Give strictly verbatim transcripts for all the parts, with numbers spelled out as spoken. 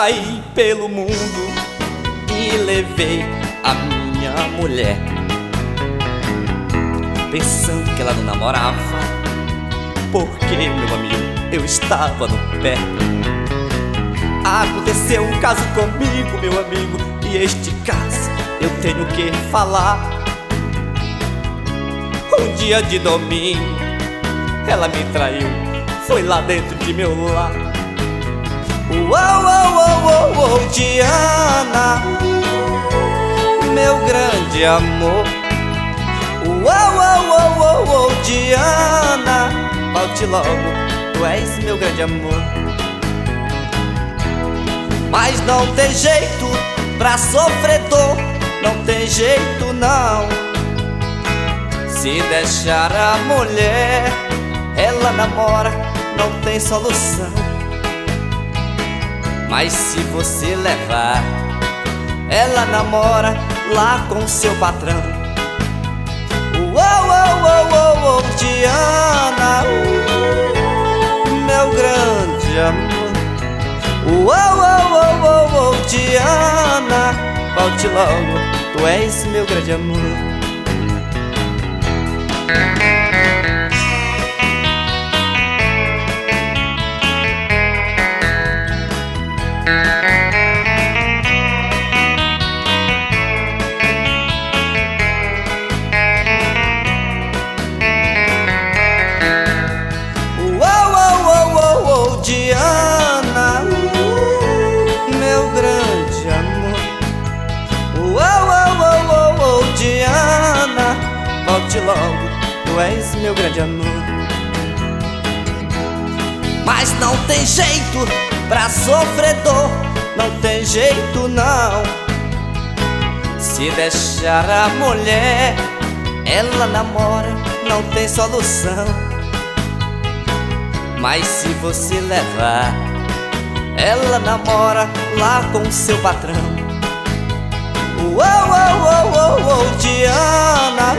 saí pelo mundo e levei a minha mulher, pensando que ela não namorava, porque, meu amigo, eu estava no pé. Aconteceu um caso comigo, meu amigo, e este caso eu tenho que falar. Um dia de domingo ela me traiu, foi lá dentro de meu lar. Uou, uou, uou, uou, uou, Diana, meu grande amor. Uou, uou, uou, uou, uou, Diana, volte logo, tu és meu grande amor. Mas não tem jeito pra sofredor, não tem jeito não. Se deixar a mulher, ela namora, não tem solução. Mas se você levar, ela namora lá com seu patrão. Uou, uou, uou, uou, uou, Diana, meu grande amor. Uou, uou, uou, uou, uou, Diana, volte logo, tu és meu grande amor. Diana, meu grande amor. Uou, uou, uou, uou, uou, Diana, volte logo, tu és meu grande amor. Mas não tem jeito pra sofredor, não tem jeito não. Se deixar a mulher, ela namora, não tem solução. Mas se você levar, ela namora lá com seu patrão. Uou, uou, uou, uou, uou, Diana,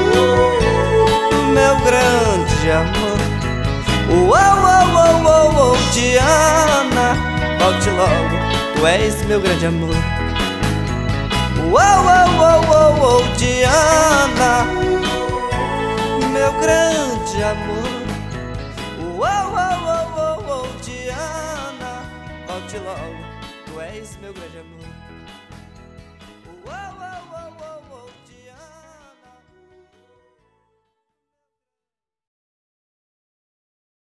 meu grande amor. Uou, uou, uou, uou, uou, Diana, volte logo, tu és meu grande amor. Uou, uou, uou, uou, uou, Diana, meu grande amor. Uou, uou, uou, uou, uou, Diana, volte logo, tu és meu grande amor.